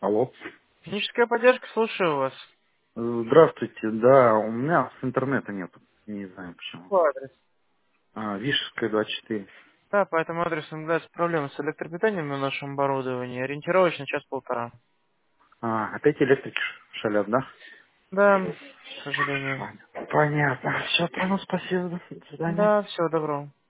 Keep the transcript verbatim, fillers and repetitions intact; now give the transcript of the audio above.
Алло. Техническая поддержка, слушаю вас. Здравствуйте. Да, у меня с интернета нет. Не знаю почему. По адрес. А, Вишевская, двадцать четыре. Да, по этому адресу наблюдается проблема с электропитанием на нашем оборудовании. Ориентировочно час-полтора. А, опять электрики ш- шалят, да? Да, к сожалению. Понятно. Понятно. Все, понял, спасибо. До свидания. Да, всего доброго.